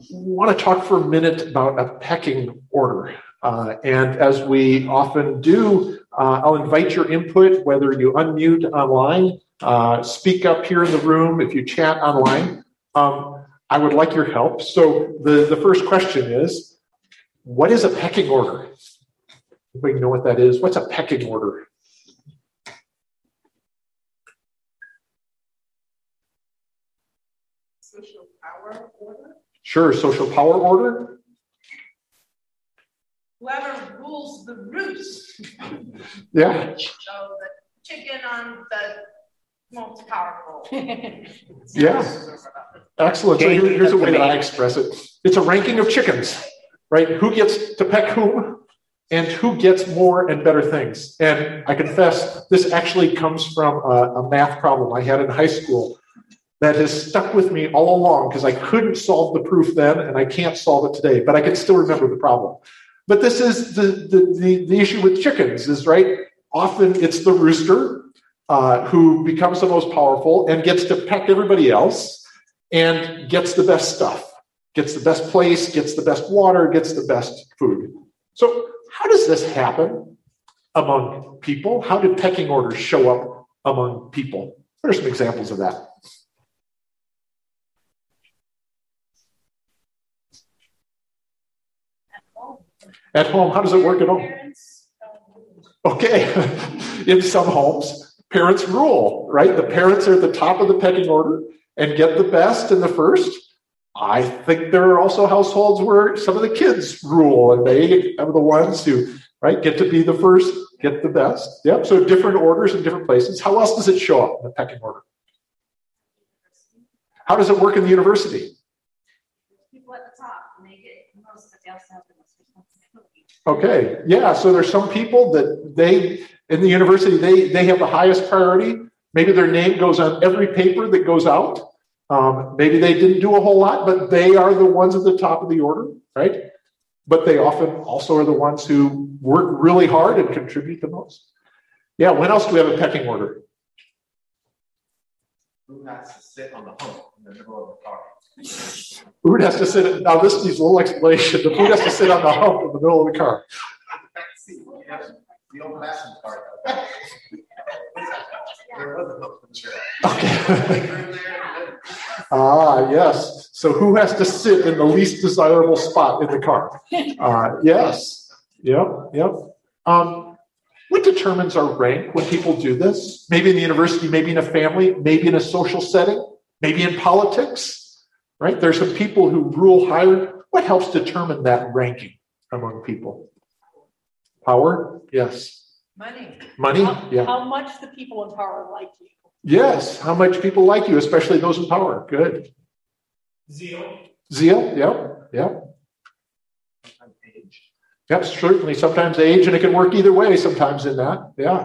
want to talk for a minute about a pecking order. And as we often do, I'll invite your input, whether you unmute online, speak up here in the room, if you chat online. I would like your help. So the first question is, what is a pecking order? Anybody know what that is? What's a pecking order? Social power order? Sure, social power order. Whoever rules the roost. Yeah. So the chicken on the most powerful. Yeah. Excellent. So here's a way that I express it. It's a ranking of chickens, right? Who gets to peck whom and who gets more and better things. And I confess, this actually comes from a math problem I had in high school that has stuck with me all along because I couldn't solve the proof then and I can't solve it today, but I can still remember the problem. But this is the issue with chickens is, right, often it's the rooster who becomes the most powerful and gets to peck everybody else and gets the best stuff, gets the best place, gets the best water, gets the best food. So how does this happen among people? How do pecking orders show up among people? What are some examples of that? At home, how does it work at home? Okay, in some homes, parents rule, right? The parents are at the top of the pecking order and get the best and the first. I think there are also households where some of the kids rule and they are the ones who, right, get to be the first, get the best. Yep, so different orders in different places. How else does it show up in the pecking order? How does it work in the university? People at the top, and they get most, but they also have the most responsibility. Okay, yeah, so there's some people that in the university, they have the highest priority. Maybe their name goes on every paper that goes out. Maybe they didn't do a whole lot, but they are the ones at the top of the order, right? But they often also are the ones who work really hard and contribute the most. Yeah, when else do we have a pecking order? Who has to sit on the hump in the middle of the car? Food has to sit, now this needs a little explanation. The food has to sit on the hump in the middle of the car. The old-fashioned part. There was a hump in the chair. Okay. Yes. So who has to sit in the least desirable spot in the car? Yes. Yep. What determines our rank when people do this? Maybe in the university, maybe in a family, maybe in a social setting, maybe in politics, right? There's some people who rule higher. What helps determine that ranking among people? Power? Yes. Money? Yeah. How much the people in power like you. Yes. How much people like you, especially those in power. Good. Zeal? Yep. Age. Yep, certainly. Sometimes age, and it can work either way sometimes in that. Yeah,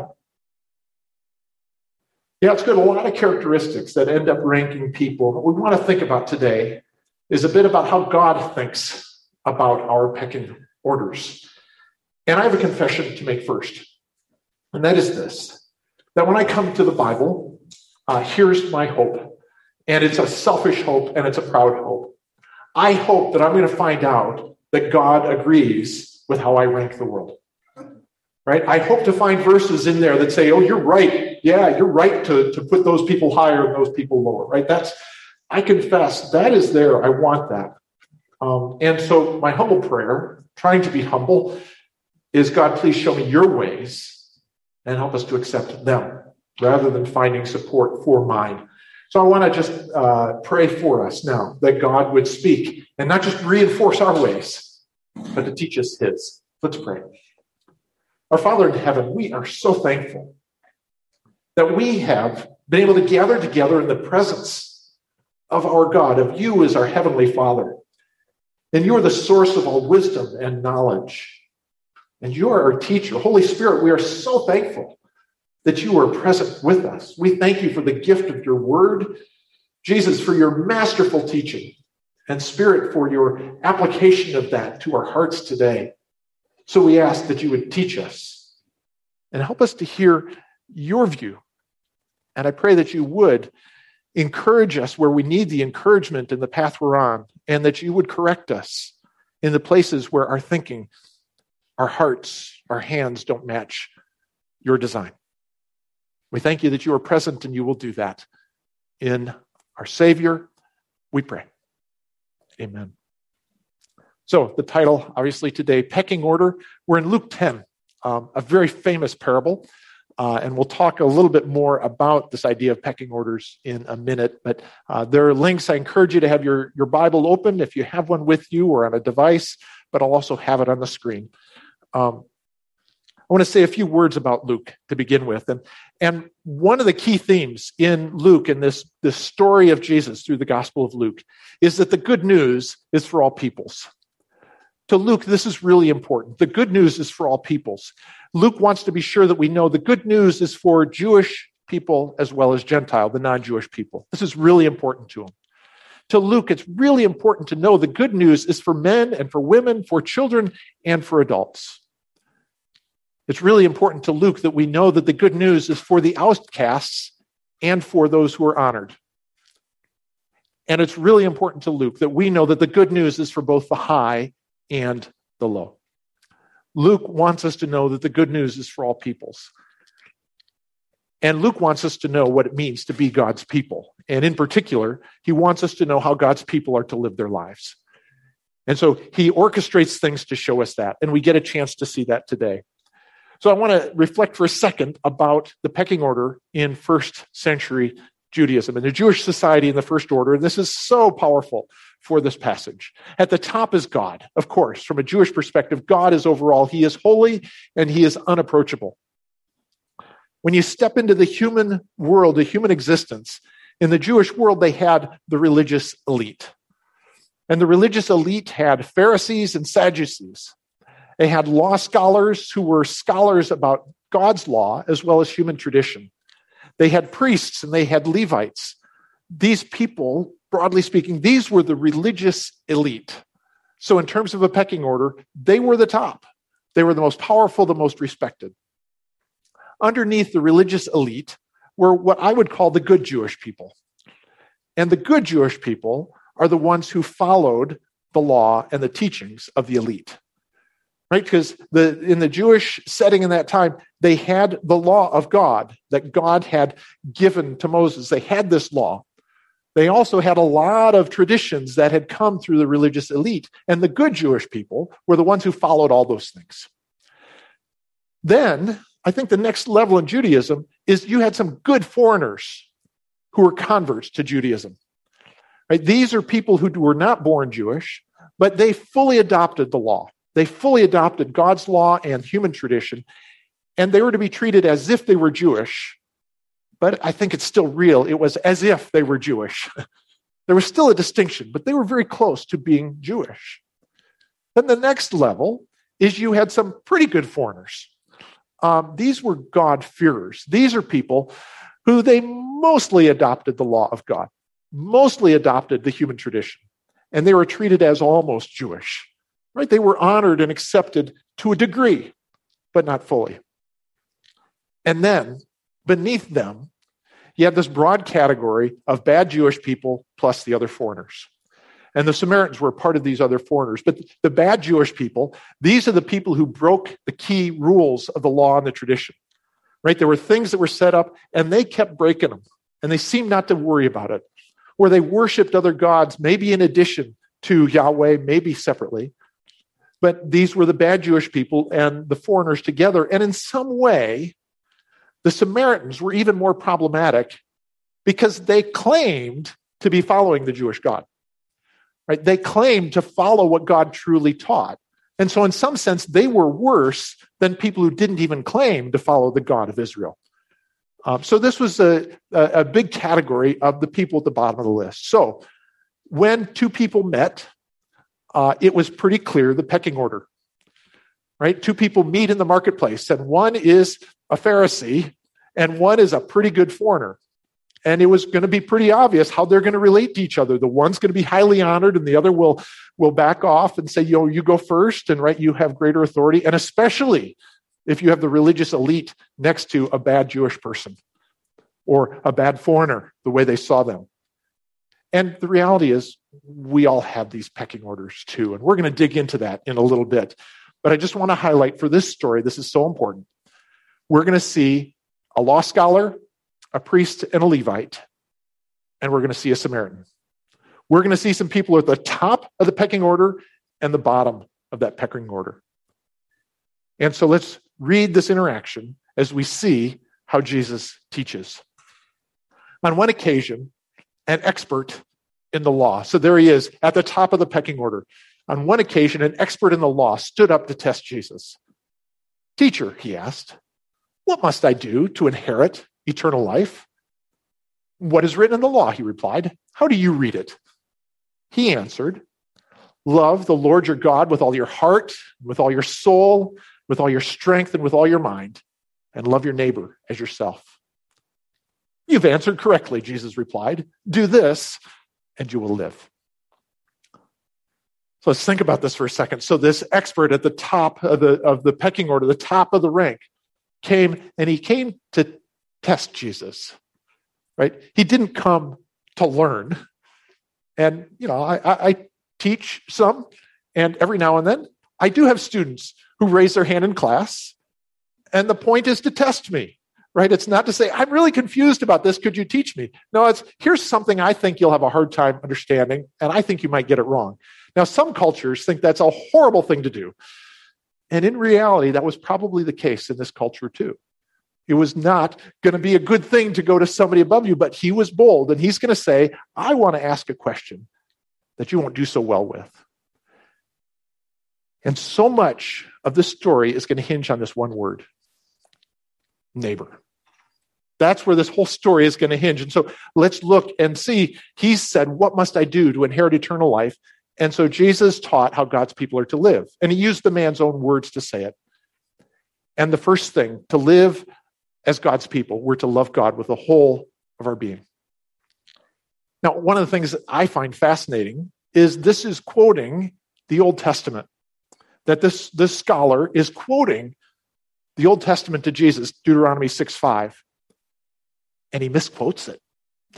it's good. A lot of characteristics that end up ranking people. What we want to think about today is a bit about how God thinks about our pecking orders. And I have a confession to make first. And that is this, that when I come to the Bible, here's my hope. And it's a selfish hope and it's a proud hope. I hope that I'm going to find out that God agrees with how I rank the world. Right? I hope to find verses in there that say, oh, you're right. Yeah, you're right to put those people higher and those people lower. Right? I confess, that is there. I want that. And so my humble prayer, trying to be humble, is God, please show me your ways and help us to accept them rather than finding support for mine. So I want to just pray for us now that God would speak and not just reinforce our ways, but to teach us his. Let's pray. Our Father in heaven, we are so thankful that we have been able to gather together in the presence of our God, of you as our heavenly Father. And you are the source of all wisdom and knowledge. And you are our teacher. Holy Spirit, we are so thankful that you are present with us. We thank you for the gift of your word. Jesus, for your masterful teaching. And Spirit, for your application of that to our hearts today. So we ask that you would teach us and help us to hear your view. And I pray that you would encourage us where we need the encouragement in the path we're on, and that you would correct us in the places where our thinking, our hearts, our hands don't match your design. We thank you that you are present and you will do that. In our Savior, we pray. Amen. So the title, obviously today, Pecking Order. We're in Luke 10, a very famous parable. And we'll talk a little bit more about this idea of pecking orders in a minute. But there are links. I encourage you to have your Bible open if you have one with you or on a device, but I'll also have it on the screen. I want to say a few words about Luke to begin with. And one of the key themes in Luke, in this story of Jesus through the Gospel of Luke, is that the good news is for all peoples. To Luke, this is really important. The good news is for all peoples. Luke wants to be sure that we know the good news is for Jewish people as well as Gentile, the non-Jewish people. This is really important to him. To Luke, it's really important to know the good news is for men and for women, for children, and for adults. It's really important to Luke that we know that the good news is for the outcasts and for those who are honored. And it's really important to Luke that we know that the good news is for both the high and the low. Luke wants us to know that the good news is for all peoples. And Luke wants us to know what it means to be God's people. And in particular, he wants us to know how God's people are to live their lives. And so he orchestrates things to show us that. And we get a chance to see that today. So I want to reflect for a second about the pecking order in first century Judaism and the Jewish society in the first order. And this is so powerful for this passage. At the top is God. Of course, from a Jewish perspective, God is overall. He is holy and he is unapproachable. When you step into the human world, the human existence, in the Jewish world, they had the religious elite. And the religious elite had Pharisees and Sadducees. They had law scholars who were scholars about God's law as well as human tradition. They had priests and they had Levites. These people, broadly speaking, these were the religious elite. So in terms of a pecking order, they were the top. They were the most powerful, the most respected. Underneath the religious elite were what I would call the good Jewish people. And the good Jewish people are the ones who followed the law and the teachings of the elite. Right? Because in the Jewish setting in that time, they had the law of God that God had given to Moses. They had this law. They also had a lot of traditions that had come through the religious elite. And the good Jewish people were the ones who followed all those things. Then, I think the next level in Judaism is you had some good foreigners who were converts to Judaism. Right? These are people who were not born Jewish, but they fully adopted the law. They fully adopted God's law and human tradition, and they were to be treated as if they were Jewish. But I think it's still real. It was as if they were Jewish. There was still a distinction, but they were very close to being Jewish. Then the next level is you had some pretty good foreigners. These were God-fearers. These are people who they mostly adopted the law of God, mostly adopted the human tradition, and they were treated as almost Jewish. Right? They were honored and accepted to a degree, but not fully. And then, beneath them, you have this broad category of bad Jewish people plus the other foreigners. And the Samaritans were part of these other foreigners. But the bad Jewish people, these are the people who broke the key rules of the law and the tradition. Right? There were things that were set up, and they kept breaking them. And they seemed not to worry about it. Or they worshipped other gods, maybe in addition to Yahweh, maybe separately. But these were the bad Jewish people and the foreigners together. And in some way, the Samaritans were even more problematic because they claimed to be following the Jewish God. Right? They claimed to follow what God truly taught. And so in some sense, they were worse than people who didn't even claim to follow the God of Israel. So this was a big category of the people at the bottom of the list. So when two people met, it was pretty clear the pecking order, right? Two people meet in the marketplace, and one is a Pharisee, and one is a pretty good foreigner. And it was going to be pretty obvious how they're going to relate to each other. The one's going to be highly honored, and the other will back off and say, you go first, and right, you have greater authority. And especially if you have the religious elite next to a bad Jewish person or a bad foreigner, the way they saw them. And the reality is we all have these pecking orders too. And we're going to dig into that in a little bit. But I just want to highlight for this story, this is so important. We're going to see a law scholar, a priest, and a Levite, and we're going to see a Samaritan. We're going to see some people at the top of the pecking order and the bottom of that pecking order. And so let's read this interaction as we see how Jesus teaches. On one occasion, an expert in the law, so there he is at the top of the pecking order. On one occasion, an expert in the law stood up to test Jesus. "Teacher," he asked, "what must I do to inherit eternal life?" "What is written in the law?" he replied. "How do you read it?" He answered, "Love the Lord your God with all your heart, with all your soul, with all your strength, and with all your mind, and love your neighbor as yourself." "You've answered correctly," Jesus replied. "Do this, and you will live." So let's think about this for a second. So this expert at the top of the pecking order, the top of the rank, came to test Jesus, right? He didn't come to learn. And, I teach some, and every now and then I do have students who raise their hand in class, and the point is to test me, right? It's not to say, "I'm really confused about this. Could you teach me?" No, it's, "Here's something I think you'll have a hard time understanding, and I think you might get it wrong." Now, some cultures think that's a horrible thing to do. And in reality, that was probably the case in this culture too. It was not going to be a good thing to go to somebody above you, but he was bold, and he's going to say, "I want to ask a question that you won't do so well with." And so much of this story is going to hinge on this one word: neighbor. That's where this whole story is going to hinge. And so let's look and see. He said, "What must I do to inherit eternal life?" And so Jesus taught how God's people are to live. And he used the man's own words to say it. And the first thing, to live as God's people, we're to love God with the whole of our being. Now, one of the things that I find fascinating is this is quoting the Old Testament. That this scholar is quoting the Old Testament to Jesus, Deuteronomy 6:5, and he misquotes it.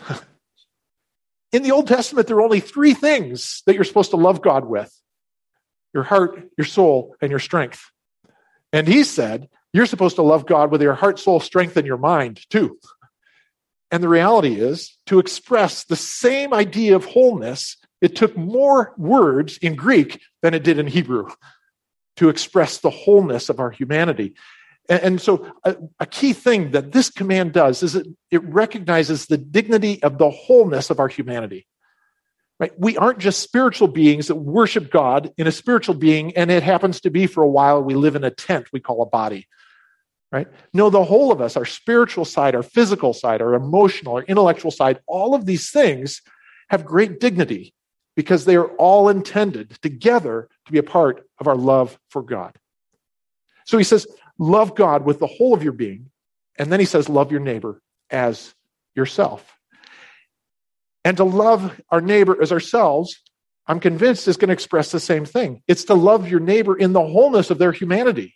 In the Old Testament, there are only 3 things that you're supposed to love God with: your heart, your soul, and your strength. And he said, you're supposed to love God with your heart, soul, strength, and your mind too. And the reality is, to express the same idea of wholeness, it took more words in Greek than it did in Hebrew to express the wholeness of our humanity. And so a key thing that this command does is it recognizes the dignity of the wholeness of our humanity. Right? We aren't just spiritual beings that worship God in a spiritual being, and it happens to be for a while we live in a tent we call a body. Right? No, the whole of us, our spiritual side, our physical side, our emotional, our intellectual side, all of these things have great dignity because they are all intended together to be a part of our love for God. So he says, love God with the whole of your being. And then he says, love your neighbor as yourself. And to love our neighbor as ourselves, I'm convinced is going to express the same thing. It's to love your neighbor in the wholeness of their humanity.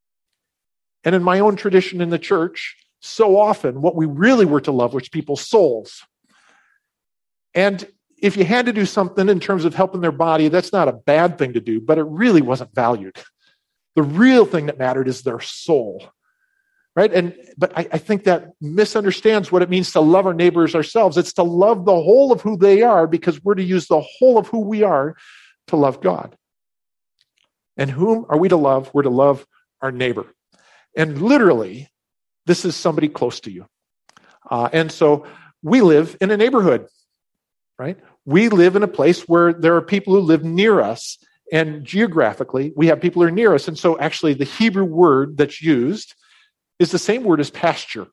And in my own tradition in the church, so often what we really were to love was people's souls. And if you had to do something in terms of helping their body, that's not a bad thing to do, but it really wasn't valued. The real thing that mattered is their soul, right? But I think that misunderstands what it means to love our neighbors ourselves. It's to love the whole of who they are because we're to use the whole of who we are to love God. And whom are we to love? We're to love our neighbor. And literally, this is somebody close to you. And so we live in a neighborhood, right? We live in a place where there are people who live near us. And geographically, we have people who are near us. And so actually the Hebrew word that's used is the same word as pasture.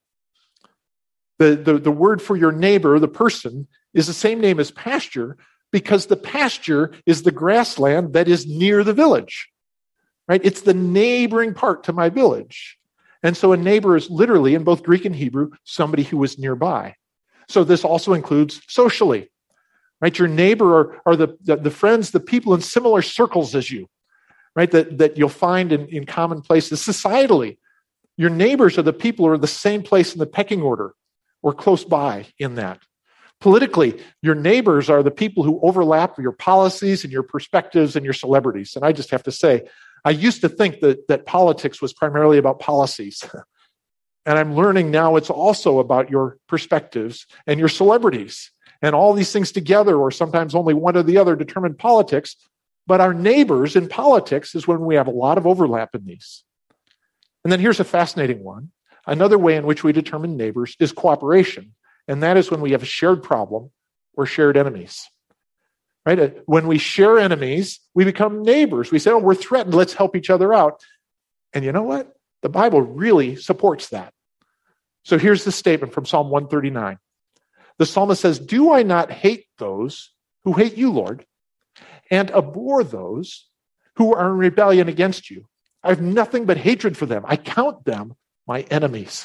The word for your neighbor, the person, is the same name as pasture because the pasture is the grassland that is near the village, right? It's the neighboring part to my village. And so a neighbor is literally, in both Greek and Hebrew, somebody who is nearby. So this also includes socially. Right, your neighbor are the friends, the people in similar circles as you, right? That you'll find in common places. Societally, your neighbors are the people who are the same place in the pecking order or close by in that. Politically, your neighbors are the people who overlap your policies and your perspectives and your celebrities. And I just have to say, I used to think that politics was primarily about policies. And I'm learning now it's also about your perspectives and your celebrities. And all these things together, or sometimes only one or the other, determine politics. But our neighbors in politics is when we have a lot of overlap in these. And then here's a fascinating one. Another way in which we determine neighbors is cooperation. And that is when we have a shared problem or shared enemies. Right? When we share enemies, we become neighbors. We say, oh, we're threatened. Let's help each other out. And you know what? The Bible really supports that. So here's the statement from Psalm 139. The psalmist says, do I not hate those who hate you, Lord, and abhor those who are in rebellion against you? I have nothing but hatred for them. I count them my enemies.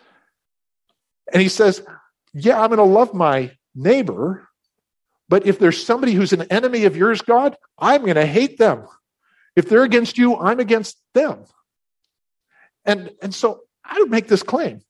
And he says, yeah, I'm going to love my neighbor, but if there's somebody who's an enemy of yours, God, I'm going to hate them. If they're against you, I'm against them. And so I would make this claim.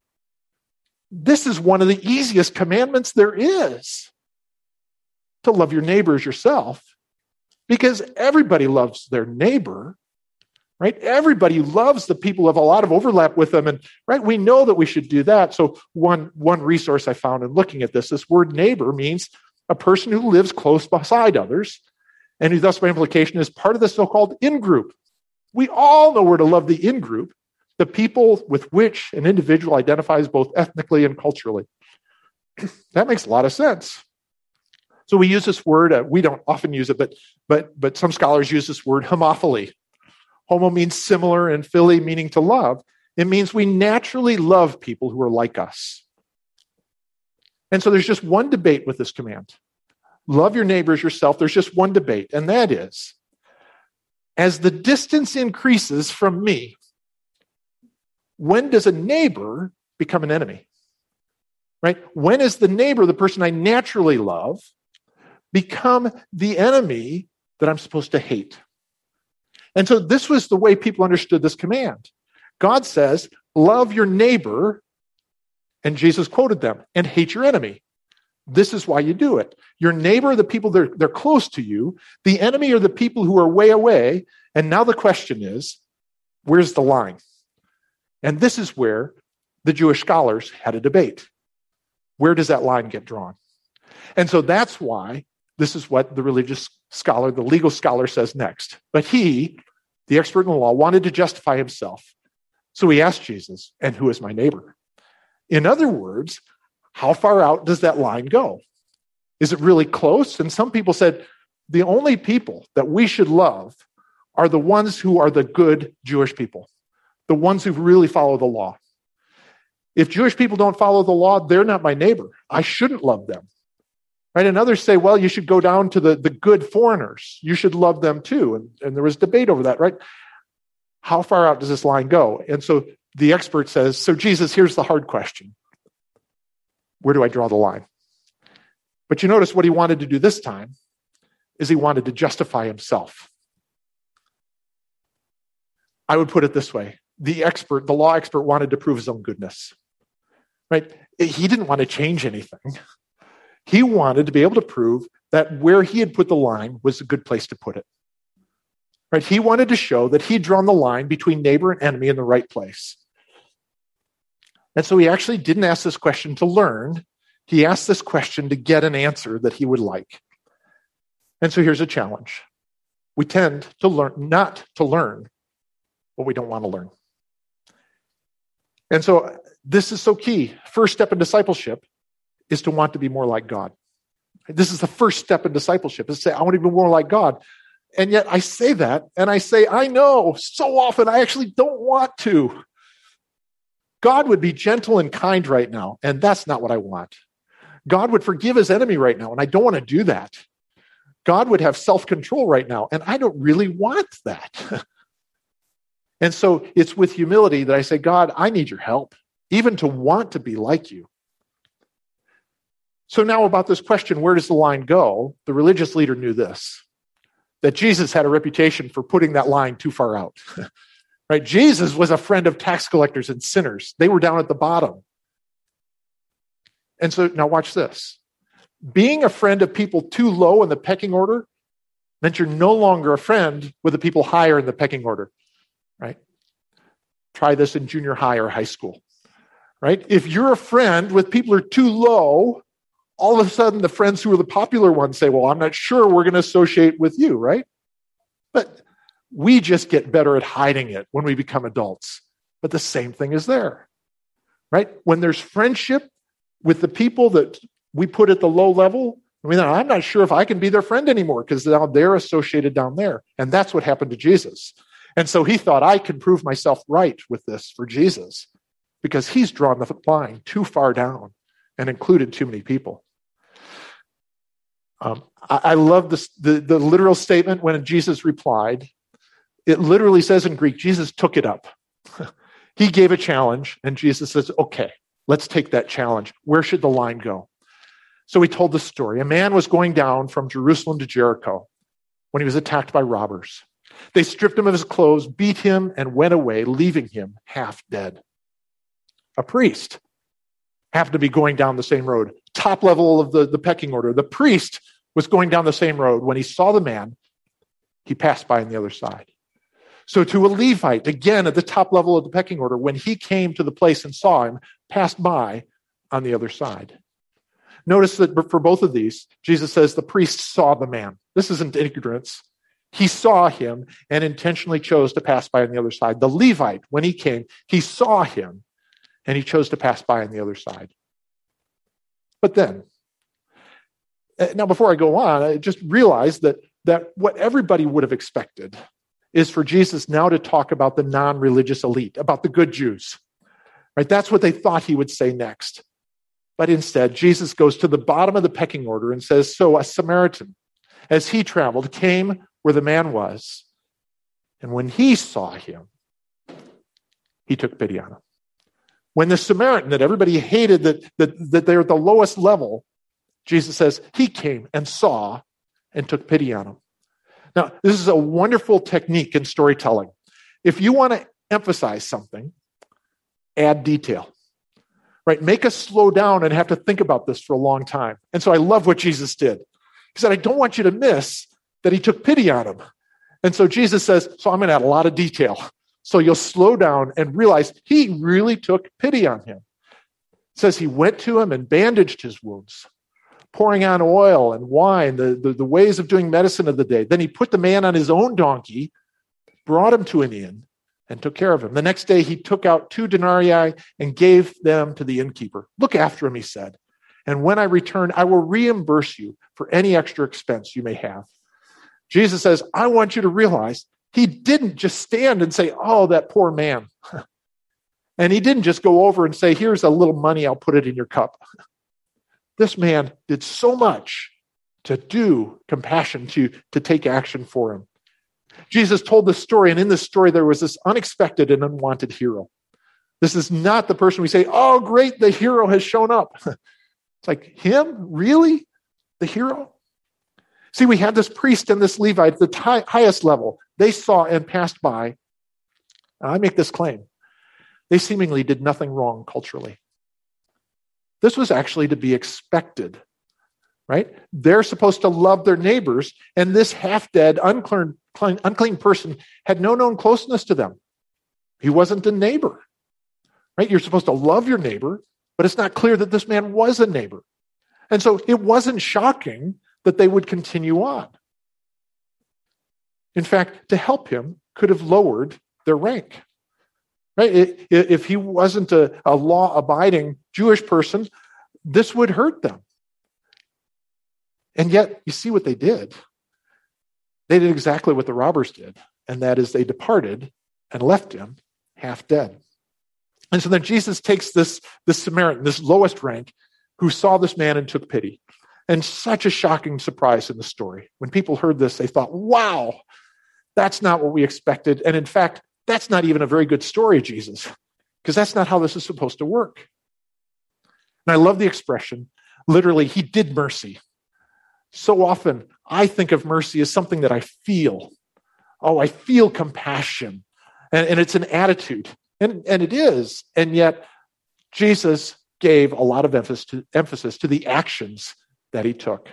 This is one of the easiest commandments there is, to love your neighbor as yourself, because everybody loves their neighbor, right? Everybody loves the people who have a lot of overlap with them, and right, we know that we should do that. So one resource I found in looking at this word neighbor means a person who lives close beside others, and who thus by implication is part of the so-called in-group. We all know where to love the in-group, the people with which an individual identifies both ethnically and culturally. That makes a lot of sense. So we use this word, we don't often use it, but some scholars use this word homophily. Homo means similar and phily meaning to love. It means we naturally love people who are like us. And so there's just one debate with this command. Love your neighbors yourself. There's just one debate, and that is, as the distance increases from me, when does a neighbor become an enemy? Right? When is the neighbor, the person I naturally love, become the enemy that I'm supposed to hate? And so this was the way people understood this command. God says, love your neighbor, and Jesus quoted them, and hate your enemy. This is why you do it. Your neighbor are the people they're close to you. The enemy are the people who are way away. And now the question is, where's the line? And this is where the Jewish scholars had a debate. Where does that line get drawn? And so that's why this is what the religious scholar, the legal scholar says next. But he, the expert in the law, wanted to justify himself. So he asked Jesus, and who is my neighbor? In other words, how far out does that line go? Is it really close? And some people said, the only people that we should love are the ones who are the good Jewish people, the ones who really follow the law. If Jewish people don't follow the law, they're not my neighbor. I shouldn't love them. Right? And others say, well, you should go down to the good foreigners. You should love them too. And there was debate over that, right? How far out does this line go? And so the expert says, so Jesus, here's the hard question. Where do I draw the line? But you notice what he wanted to do this time is he wanted to justify himself. I would put it this way. The law expert wanted to prove his own goodness. Right? He didn't want to change anything. He wanted to be able to prove that where he had put the line was a good place to put it. Right? He wanted to show that he'd drawn the line between neighbor and enemy in the right place. And so he actually didn't ask this question to learn. He asked this question to get an answer that he would like. And so here's a challenge. We tend to learn not to learn what we don't want to learn. And so this is so key. First step in discipleship is to want to be more like God. This is the first step in discipleship, is to say, I want to be more like God. And yet I say that, and I say, I know so often I actually don't want to. God would be gentle and kind right now, and that's not what I want. God would forgive his enemy right now, and I don't want to do that. God would have self-control right now, and I don't really want that. And so it's with humility that I say, God, I need your help, even to want to be like you. So now about this question, where does the line go? The religious leader knew this, that Jesus had a reputation for putting that line too far out. Right? Jesus was a friend of tax collectors and sinners. They were down at the bottom. And so now watch this. Being a friend of people too low in the pecking order meant you're no longer a friend with the people higher in the pecking order, right? Try this in junior high or high school, right? If you're a friend with people who are too low, all of a sudden the friends who are the popular ones say, well, I'm not sure we're going to associate with you, right? But we just get better at hiding it when we become adults. But the same thing is there, right? When there's friendship with the people that we put at the low level, I'm not sure if I can be their friend anymore because now they're associated down there. And that's what happened to Jesus. And so he thought, I could prove myself right with this for Jesus because he's drawn the line too far down and included too many people. I love this, the literal statement when Jesus replied. It literally says in Greek, Jesus took it up. He gave a challenge, and Jesus says, okay, let's take that challenge. Where should the line go? So he told the story. A man was going down from Jerusalem to Jericho when he was attacked by robbers. They stripped him of his clothes, beat him, and went away, leaving him half dead. A priest happened to be going down the same road, top level of the pecking order. The priest was going down the same road. When he saw the man, he passed by on the other side. So to a Levite, again at the top level of the pecking order, when he came to the place and saw him, passed by on the other side. Notice that for both of these, Jesus says the priest saw the man. This isn't ignorance. He saw him and intentionally chose to pass by on the other side. The Levite, when he came, he saw him and he chose to pass by on the other side. But then, now before I go on, I just realized that what everybody would have expected is for Jesus now to talk about the non-religious elite, about the good Jews. Right? That's what they thought he would say next. But instead, Jesus goes to the bottom of the pecking order and says, so a Samaritan, as he traveled, came where the man was. And when he saw him, he took pity on him. When the Samaritan that everybody hated, that they're at the lowest level, Jesus says he came and saw and took pity on him. Now, this is a wonderful technique in storytelling. If you want to emphasize something, add detail. Right? Make us slow down and have to think about this for a long time. And so I love what Jesus did. He said, I don't want you to miss that he took pity on him. And so Jesus says, so I'm going to add a lot of detail. So you'll slow down and realize he really took pity on him. It says he went to him and bandaged his wounds, pouring on oil and wine, the ways of doing medicine of the day. Then he put the man on his own donkey, brought him to an inn, and took care of him. The next day, he took out 2 denarii and gave them to the innkeeper. Look after him, he said. And when I return, I will reimburse you for any extra expense you may have. Jesus says, I want you to realize he didn't just stand and say, oh, that poor man. And he didn't just go over and say, here's a little money, I'll put it in your cup. This man did so much to do compassion, to take action for him. Jesus told this story, and in this story, there was this unexpected and unwanted hero. This is not the person we say, oh, great, the hero has shown up. It's like, him? Really? The hero? See, we had this priest and this Levite at the highest level. They saw and passed by. And I make this claim. They seemingly did nothing wrong culturally. This was actually to be expected, right? They're supposed to love their neighbors, and this half-dead, unclean person had no known closeness to them. He wasn't a neighbor, right? You're supposed to love your neighbor, but it's not clear that this man was a neighbor. And so it wasn't shocking that they would continue on. In fact, to help him could have lowered their rank. Right? If he wasn't a law-abiding Jewish person, this would hurt them. And yet, you see what they did. They did exactly what the robbers did, and that is they departed and left him half dead. And so then Jesus takes this Samaritan, this lowest rank, who saw this man and took pity. And such a shocking surprise in the story. When people heard this, they thought, wow, that's not what we expected. And in fact, that's not even a very good story, Jesus, because that's not how this is supposed to work. And I love the expression, literally, he did mercy. So often, I think of mercy as something that I feel. Oh, I feel compassion. And it's an attitude. And it is. And yet, Jesus gave a lot of emphasis to the actions that he took.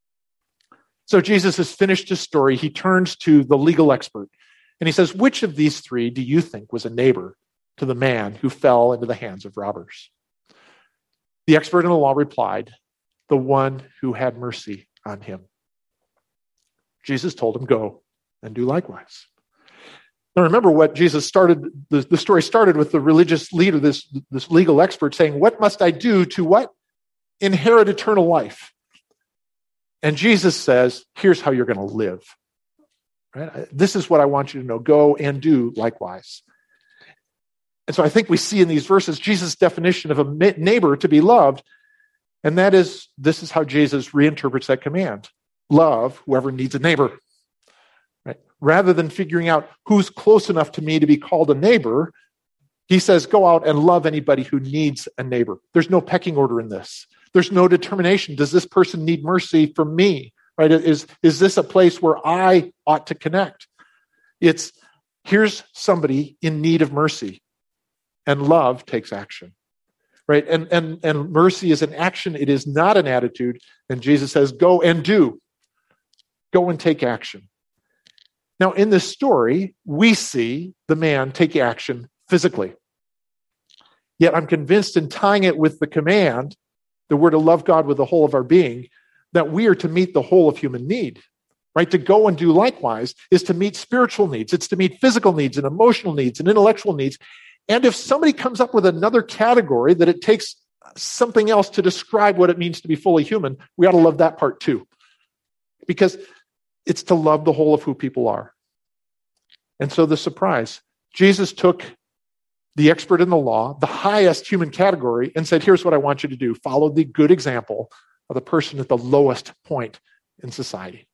So Jesus has finished his story. He turns to the legal expert and he says, which of these three do you think was a neighbor to the man who fell into the hands of robbers? The expert in the law replied, the one who had mercy on him. Jesus told him, go and do likewise. Now remember what Jesus started, the story started with the religious leader, this legal expert saying, what must I do to what? Inherit eternal life. And Jesus says, here's how you're going to live. Right? This is what I want you to know. Go and do likewise. And so I think we see in these verses Jesus' definition of a neighbor to be loved. And that is, this is how Jesus reinterprets that command. Love whoever needs a neighbor. Right? Rather than figuring out who's close enough to me to be called a neighbor, he says, go out and love anybody who needs a neighbor. There's no pecking order in this. There's no determination. Does this person need mercy from me? Right? Is this a place where I ought to connect? It's, here's somebody in need of mercy. And love takes action. Right? And mercy is an action. It is not an attitude. And Jesus says, go and do. Go and take action. Now, in this story, we see the man take action physically. Yet I'm convinced in tying it with the command that we're to love God with the whole of our being, that we are to meet the whole of human need. Right? To go and do likewise is to meet spiritual needs. It's to meet physical needs and emotional needs and intellectual needs. And if somebody comes up with another category that it takes something else to describe what it means to be fully human, we ought to love that part too. Because it's to love the whole of who people are. And so the surprise, Jesus took the expert in the law, the highest human category, and said, here's what I want you to do. Follow the good example of the person at the lowest point in society.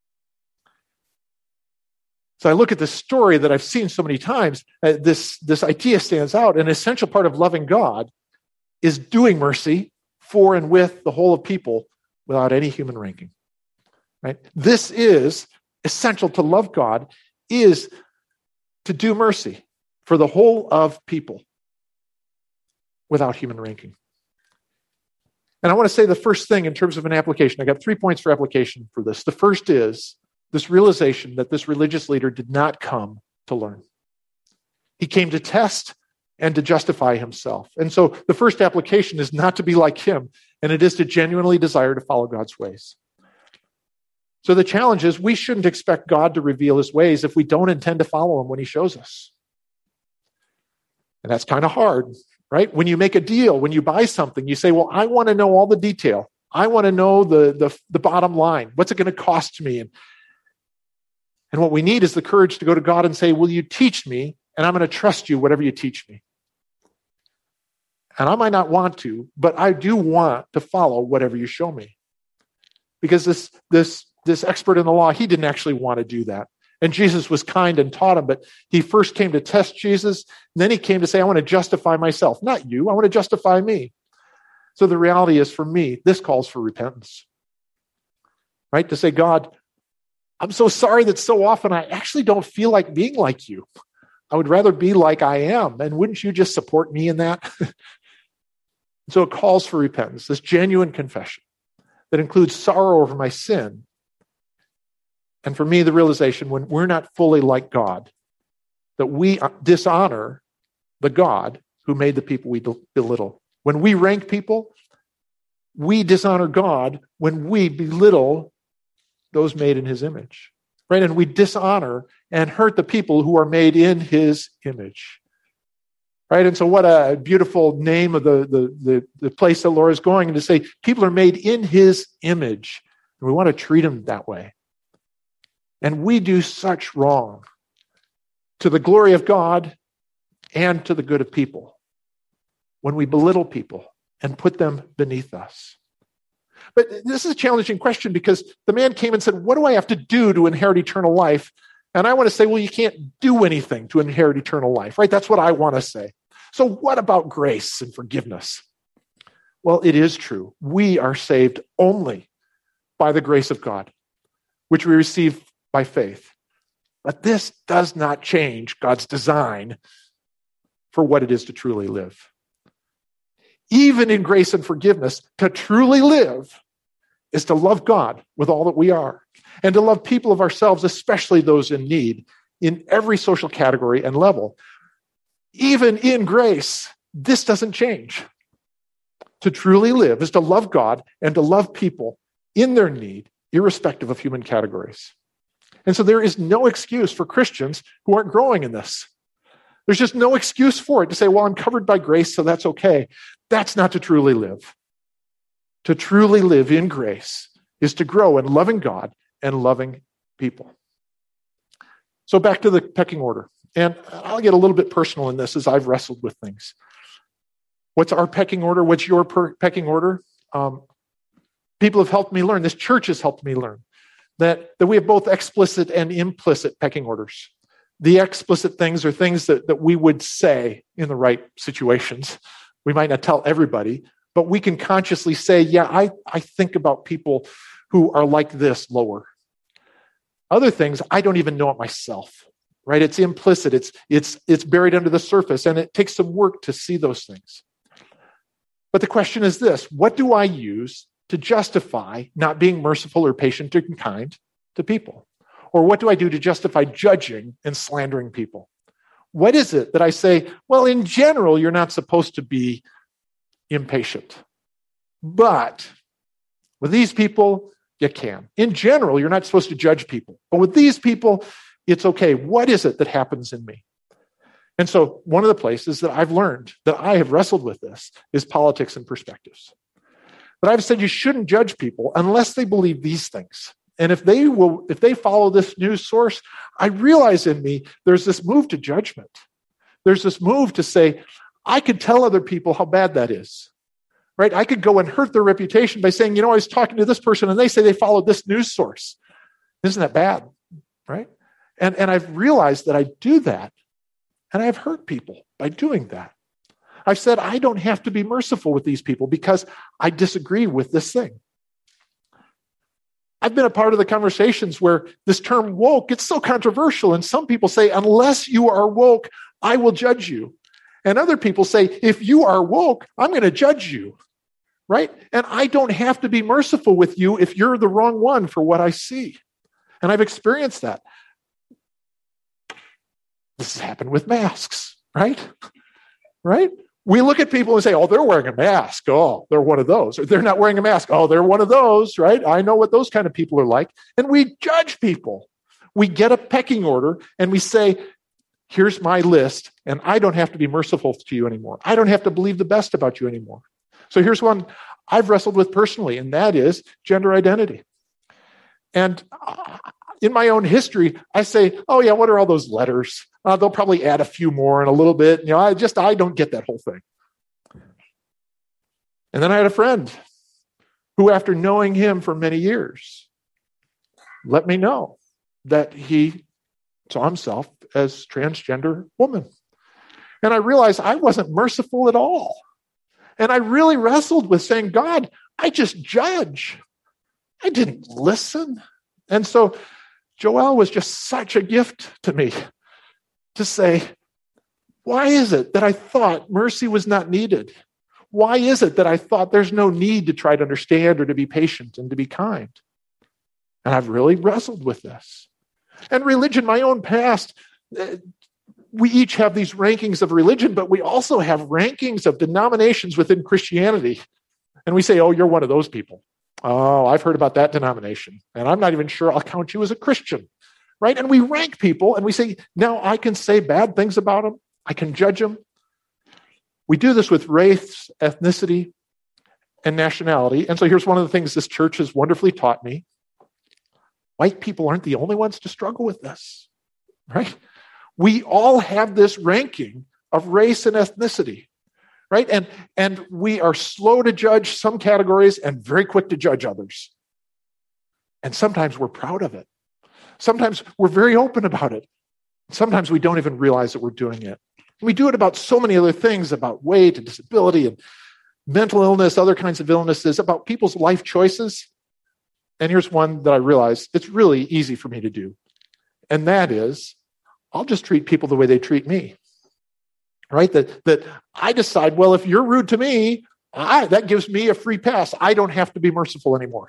So I look at this story that I've seen so many times. This idea stands out. An essential part of loving God is doing mercy for and with the whole of people without any human ranking. Right? This is essential to love God, is to do mercy for the whole of people without human ranking. And I want to say the first thing in terms of an application. I got 3 points for application for this. The first is this realization that this religious leader did not come to learn. He came to test and to justify himself. And so the first application is not to be like him, and it is to genuinely desire to follow God's ways. So the challenge is we shouldn't expect God to reveal his ways if we don't intend to follow him when he shows us. And that's kind of hard, right? When you make a deal, when you buy something, you say, well, I want to know all the detail. I want to know the bottom line. What's it going to cost me? And what we need is the courage to go to God and say, will you teach me? And I'm going to trust you whatever you teach me. And I might not want to, but I do want to follow whatever you show me. Because this expert in the law, he didn't actually want to do that. And Jesus was kind and taught him, but he first came to test Jesus. And then he came to say, I want to justify myself. Not you, I want to justify me. So the reality is for me, this calls for repentance. Right? To say, God, I'm so sorry that so often I actually don't feel like being like you. I would rather be like I am. And wouldn't you just support me in that? So it calls for repentance, this genuine confession that includes sorrow over my sin. And for me, the realization when we're not fully like God, that we dishonor the God who made the people we belittle. When we rank people, we dishonor God when we belittle those made in his image. Right? And we dishonor and hurt the people who are made in his image. Right? And so what a beautiful name of the place that Laura's going, and to say people are made in his image. And we want to treat them that way. And we do such wrong to the glory of God and to the good of people when we belittle people and put them beneath us. But this is a challenging question because the man came and said, what do I have to do to inherit eternal life? And I want to say, well, you can't do anything to inherit eternal life, right? That's what I want to say. So what about grace and forgiveness? Well, it is true. We are saved only by the grace of God, which we receive by faith. But this does not change God's design for what it is to truly live. Even in grace and forgiveness, to truly live, is to love God with all that we are and to love people of ourselves, especially those in need, in every social category and level. Even in grace, this doesn't change. To truly live is to love God and to love people in their need, irrespective of human categories. And so there is no excuse for Christians who aren't growing in this. There's just no excuse for it to say, well, I'm covered by grace, so that's okay. That's not to truly live. To truly live in grace is to grow in loving God and loving people. So back to the pecking order. And I'll get a little bit personal in this as I've wrestled with things. What's our pecking order? What's your pecking order? People have helped me learn. This church has helped me learn that we have both explicit and implicit pecking orders. The explicit things are things that we would say in the right situations. We might not tell everybody, but we can consciously say, yeah, I think about people who are like this lower. Other things, I don't even know it myself, right? It's implicit. It's buried under the surface, and it takes some work to see those things. But the question is this: what do I use to justify not being merciful or patient and kind to people? Or what do I do to justify judging and slandering people? What is it that I say, well, in general, you're not supposed to be impatient, but with these people, you can. In general, you're not supposed to judge people, but with these people, it's okay. What is it that happens in me? And so one of the places that I've learned that I have wrestled with this is politics and perspectives. But I've said you shouldn't judge people unless they believe these things. And if they follow this news source, I realize in me there's this move to judgment. There's this move to say, I could tell other people how bad that is. Right? I could go and hurt their reputation by saying, I was talking to this person and they say they followed this news source. Isn't that bad? Right? And I've realized that I do that, and I've hurt people by doing that. I've said I don't have to be merciful with these people because I disagree with this thing. I've been a part of the conversations where this term woke gets so controversial, and some people say, unless you are woke, I will judge you. And other people say, if you are woke, I'm going to judge you. Right? And I don't have to be merciful with you if you're the wrong one for what I see. And I've experienced that. This has happened with masks, right? Right? We look at people and say, oh, they're wearing a mask. Oh, they're one of those. Or they're not wearing a mask. Oh, they're one of those, right? I know what those kind of people are like. And we judge people. We get a pecking order and we say, here's my list, and I don't have to be merciful to you anymore. I don't have to believe the best about you anymore. So here's one I've wrestled with personally, and that is gender identity. And in my own history, I say, oh yeah, what are all those letters? They'll probably add a few more in a little bit. I don't get that whole thing. And then I had a friend who, after knowing him for many years, let me know that he saw himself as transgender woman. And I realized I wasn't merciful at all. And I really wrestled with saying, God, I just judge. I didn't listen. And so Joelle was just such a gift to me to say, why is it that I thought mercy was not needed? Why is it that I thought there's no need to try to understand or to be patient and to be kind? And I've really wrestled with this. And religion, my own past, we each have these rankings of religion, but we also have rankings of denominations within Christianity. And we say, oh, you're one of those people. Oh, I've heard about that denomination, and I'm not even sure I'll count you as a Christian, right? And we rank people, and we say, now I can say bad things about them. I can judge them. We do this with race, ethnicity, and nationality. And so here's one of the things this church has wonderfully taught me. White people aren't the only ones to struggle with this, right? We all have this ranking of race and ethnicity, right? And we are slow to judge some categories and very quick to judge others. And sometimes we're proud of it. Sometimes we're very open about it. Sometimes we don't even realize that we're doing it. We do it about so many other things, about weight and disability and mental illness, other kinds of illnesses, about people's life choices. And here's one that I realize it's really easy for me to do. And that is, I'll just treat people the way they treat me, right? That I decide, well, if you're rude to me, That gives me a free pass. I don't have to be merciful anymore.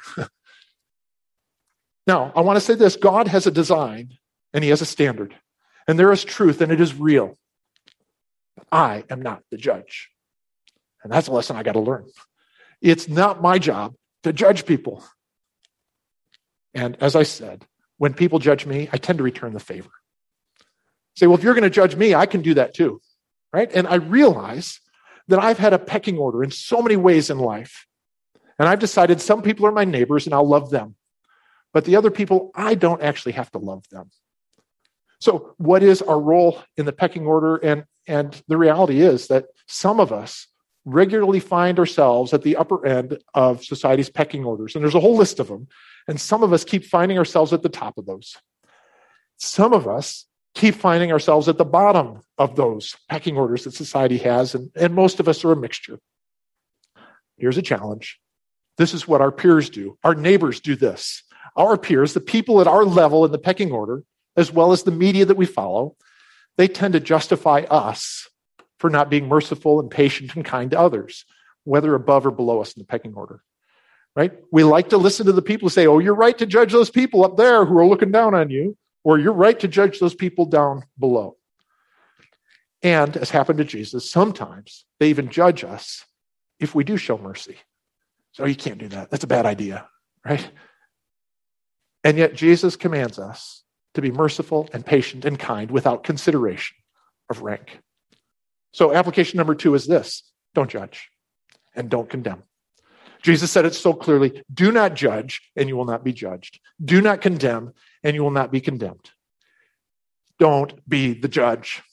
Now, I want to say this. God has a design and he has a standard. And there is truth and it is real. But I am not the judge. And that's a lesson I got to learn. It's not my job to judge people. And as I said, when people judge me, I tend to return the favor. Say, well, if you're going to judge me, I can do that too. Right? And I realize that I've had a pecking order in so many ways in life. And I've decided some people are my neighbors and I'll love them. But the other people, I don't actually have to love them. So what is our role in the pecking order? And the reality is that some of us regularly find ourselves at the upper end of society's pecking orders. And there's a whole list of them. And some of us keep finding ourselves at the top of those. Some of us keep finding ourselves at the bottom of those pecking orders that society has. And most of us are a mixture. Here's a challenge. This is what our peers do. Our neighbors do this. Our peers, the people at our level in the pecking order, as well as the media that we follow, they tend to justify us for not being merciful and patient and kind to others, whether above or below us in the pecking order, right? We like to listen to the people who say, oh, you're right to judge those people up there who are looking down on you, or you're right to judge those people down below. And as happened to Jesus, sometimes they even judge us if we do show mercy. So you can't do that. That's a bad idea, right? And yet Jesus commands us to be merciful and patient and kind without consideration of rank. So application number 2 is this: don't judge and don't condemn. Jesus said it so clearly: do not judge and you will not be judged. Do not condemn and you will not be condemned. Don't be the judge.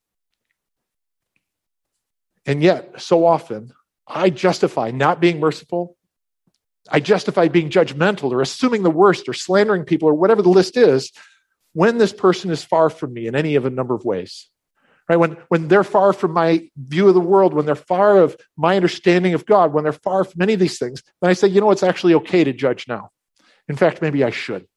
And yet, so often, I justify not being merciful. I justify being judgmental or assuming the worst or slandering people or whatever the list is when this person is far from me in any of a number of ways. Right? When they're far from my view of the world, when they're far of my understanding of God, when they're far from many of these things, then I say, you know, it's actually okay to judge now. In fact, maybe I should.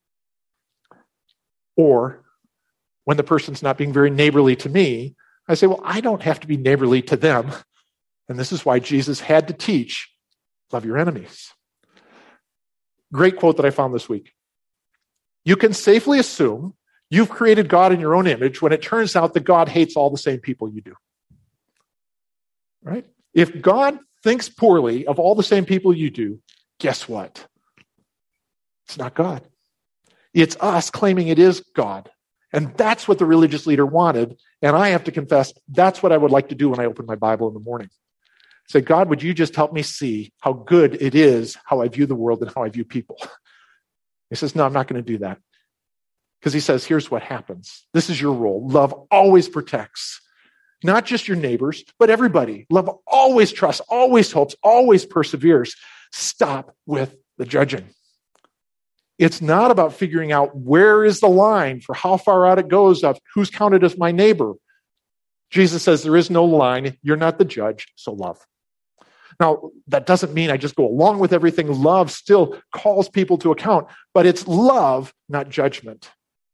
Or when the person's not being very neighborly to me, I say, well, I don't have to be neighborly to them. And this is why Jesus had to teach, love your enemies. Great quote that I found this week. You can safely assume you've created God in your own image when it turns out that God hates all the same people you do. Right? If God thinks poorly of all the same people you do, guess what? It's not God. It's us claiming it is God. And that's what the religious leader wanted. And I have to confess, that's what I would like to do when I open my Bible in the morning. Say, God, would you just help me see how good it is, how I view the world and how I view people? He says, no, I'm not going to do that. Because he says, here's what happens. This is your role. Love always protects. Not just your neighbors, but everybody. Love always trusts, always hopes, always perseveres. Stop with the judging. It's not about figuring out where is the line for how far out it goes of who's counted as my neighbor. Jesus says there is no line. You're not the judge, so love. Now, that doesn't mean I just go along with everything. Love still calls people to account, but it's love, not judgment.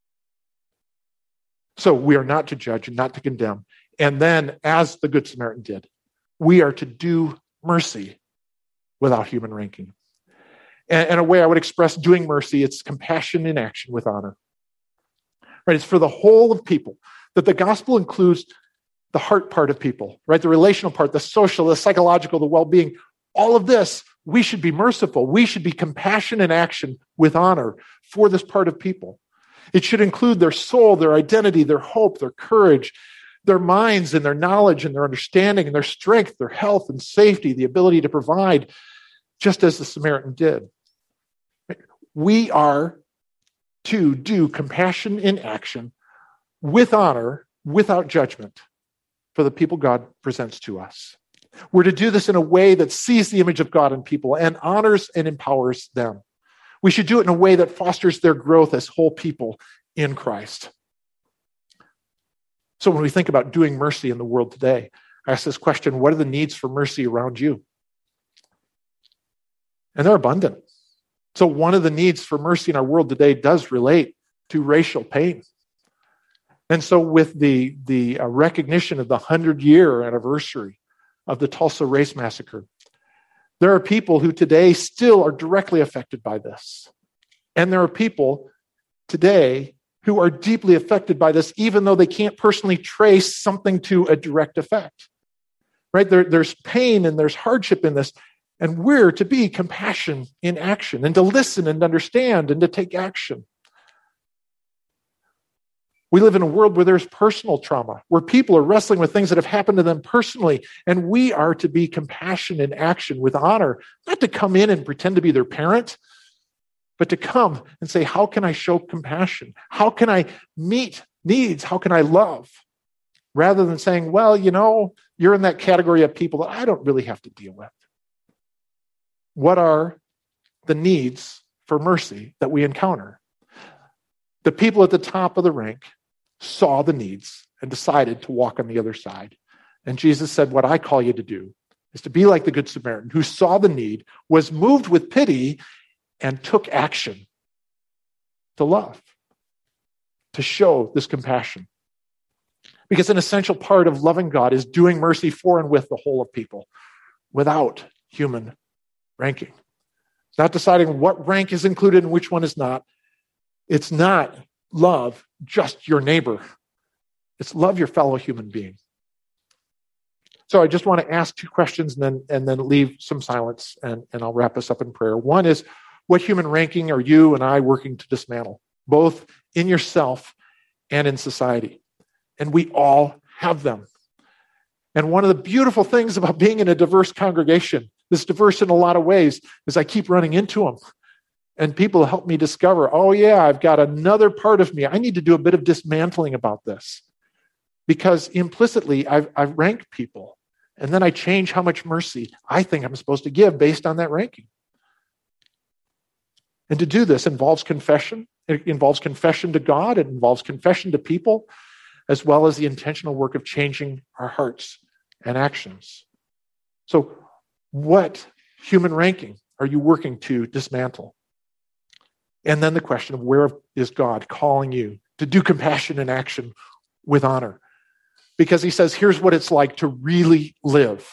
So we are not to judge and not to condemn. And then, as the Good Samaritan did, we are to do mercy without human ranking. And a way I would express doing mercy, it's compassion in action with honor. Right? It's for the whole of people, that the gospel includes the heart part of people, right? The relational part, the social, the psychological, the well-being. All of this, we should be merciful. We should be compassion in action with honor for this part of people. It should include their soul, their identity, their hope, their courage, their minds and their knowledge and their understanding and their strength, their health and safety, the ability to provide, just as the Samaritan did. We are to do compassion in action with honor, without judgment, for the people God presents to us. We're to do this in a way that sees the image of God in people and honors and empowers them. We should do it in a way that fosters their growth as whole people in Christ. So when we think about doing mercy in the world today, I ask this question: what are the needs for mercy around you? And they're abundant. So one of the needs for mercy in our world today does relate to racial pain. And so with the recognition of the 100-year anniversary of the Tulsa Race Massacre, There are people who today still are directly affected by this. And there are people today who are deeply affected by this, even though they can't personally trace something to a direct effect. Right? There's pain and there's hardship in this. And we're to be compassion in action and to listen and understand and to take action. We live in a world where there's personal trauma, where people are wrestling with things that have happened to them personally, and we are to be compassion in action with honor, not to come in and pretend to be their parent, but to come and say, how can I show compassion? How can I meet needs? How can I love? Rather than saying, well, you're in that category of people that I don't really have to deal with. What are the needs for mercy that we encounter? The people at the top of the rank saw the needs and decided to walk on the other side. And Jesus said, what I call you to do is to be like the Good Samaritan who saw the need, was moved with pity, and took action to love, to show this compassion. Because an essential part of loving God is doing mercy for and with the whole of people without human ranking. It's not deciding what rank is included and which one is not. It's not love just your neighbor. It's love your fellow human being. So I just want to ask two questions and then leave some silence, and I'll wrap us up in prayer. One is, what human ranking are you and I working to dismantle, both in yourself and in society? And we all have them. And one of the beautiful things about being in a diverse congregation, this diverse in a lot of ways, is I keep running into them. And people help me discover, oh yeah, I've got another part of me. I need to do a bit of dismantling about this. Because implicitly, I've ranked people. And then I change how much mercy I think I'm supposed to give based on that ranking. And to do this involves confession. It involves confession to God. It involves confession to people, as well as the intentional work of changing our hearts and actions. So what human ranking are you working to dismantle? And then the question of, where is God calling you to do compassion in action with honor? Because he says, here's what it's like to really live.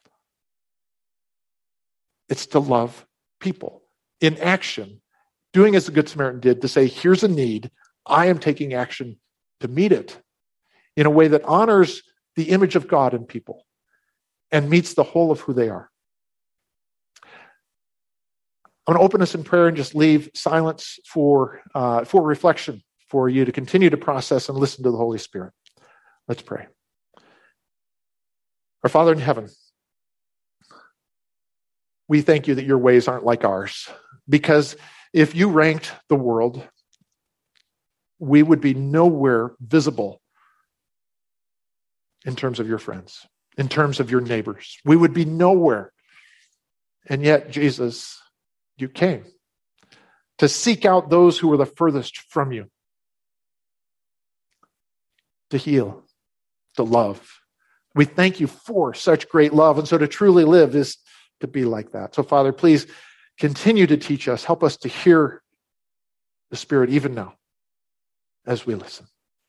It's to love people in action, doing as the Good Samaritan did, to say, here's a need, I am taking action to meet it in a way that honors the image of God in people and meets the whole of who they are. I'm going to open us in prayer and just leave silence for reflection, for you to continue to process and listen to the Holy Spirit. Let's pray. Our Father in heaven, we thank you that your ways aren't like ours, because if you ranked the world, we would be nowhere visible in terms of your friends, in terms of your neighbors. We would be nowhere. And yet, Jesus, you came to seek out those who were the furthest from you, to heal, to love. We thank you for such great love. And so to truly live is to be like that. So, Father, please continue to teach us. Help us to hear the Spirit even now as we listen.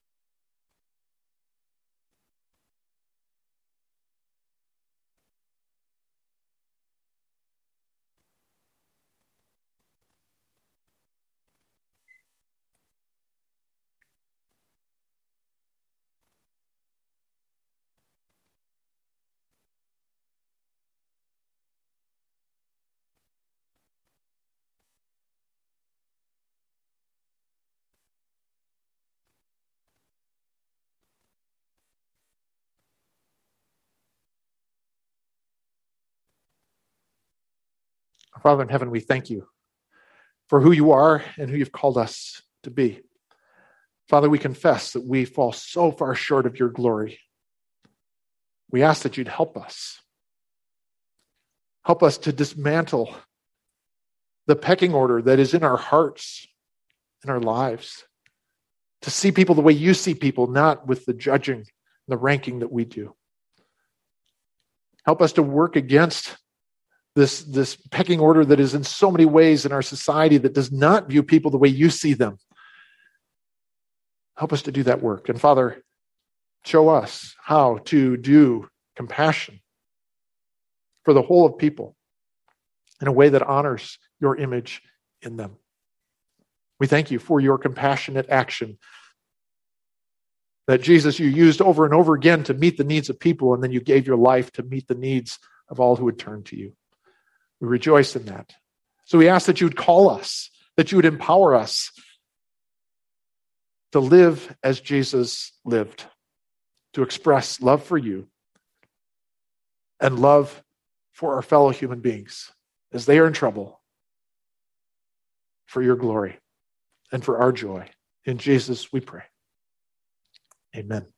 Father in heaven, we thank you for who you are and who you've called us to be. Father, we confess that we fall so far short of your glory. We ask that you'd help us. Help us to dismantle the pecking order that is in our hearts, in our lives, to see people the way you see people, not with the judging and the ranking that we do. Help us to work against this pecking order that is in so many ways in our society that does not view people the way you see them. Help us to do that work. And Father, show us how to do compassion for the whole of people in a way that honors your image in them. We thank you for your compassionate action that, Jesus, you used over and over again to meet the needs of people, and then you gave your life to meet the needs of all who would turn to you. We rejoice in that. So we ask that you would call us, that you would empower us to live as Jesus lived, to express love for you and love for our fellow human beings as they are in trouble, for your glory and for our joy. In Jesus we pray. Amen.